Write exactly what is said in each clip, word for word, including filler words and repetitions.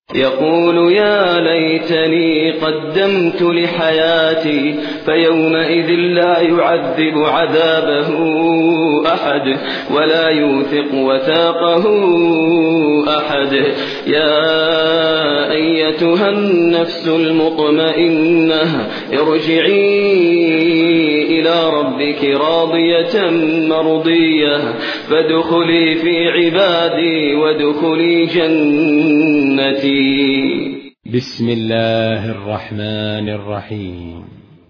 يقول يا ليتني قدمت لحياتي فيومئذ لا يعذب عذابه أحد ولا يوثق وثاقه أحد. يا أيتها النفس المطمئنة ارجعي إلى ربك راضية مرضية فادخلي في عبادي وادخلي جنتي. بسم الله الرحمن الرحيم.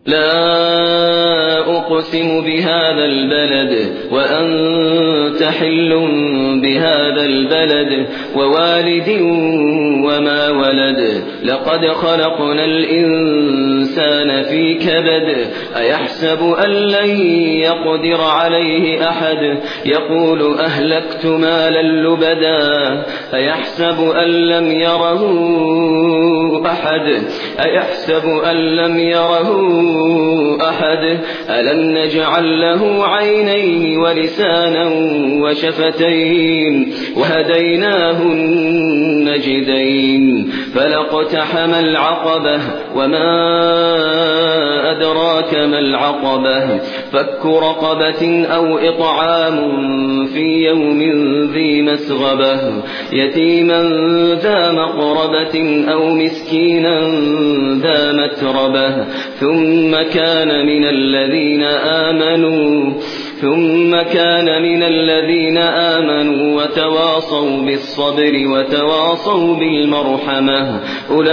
لا أقسم بهذا البلد وأنت حل بهذا البلد ووالد وما ولد لقد خلقنا الإنسان في كبد أيحسب أن لن يقدر عليه أحد يقول أهلكت مالا لبدا أيحسب أن لم يره أحد أيحسب أن لم يره أحد ألم نجعل له عينين ولسانا وشفتين وهديناه النجدين فلاقتحم العقبة وما أدراك ما العقبة فك رقبة أو إطعام في يوم ذي مسغبة يتيما ذا مقربة أو مسكينا ذا متربة ثم كان من الذين آمنوا ثم كان من الذين آمنوا وتواصوا بالصبر وتواصوا بالمرحمة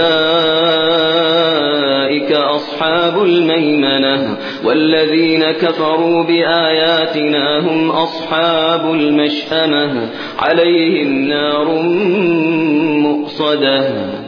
أولئك أصحاب الميمنة والذين كفروا بآياتنا هم أصحاب المشأمة عليهم نار مؤصدة.